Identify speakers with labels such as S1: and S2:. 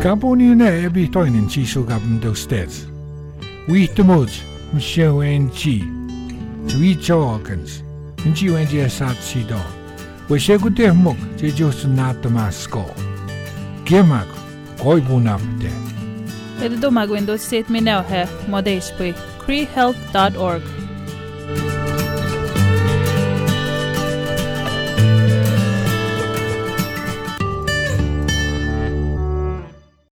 S1: Gabonina ebi toinen chisugabim do stets. We the mods, Monsieur N.G. We organs. Nji wenji asat sido. We shegute muk, jejus natamasko. Gemak, goibunapte.
S2: Ed domag window state me now he modespe creehealth.org.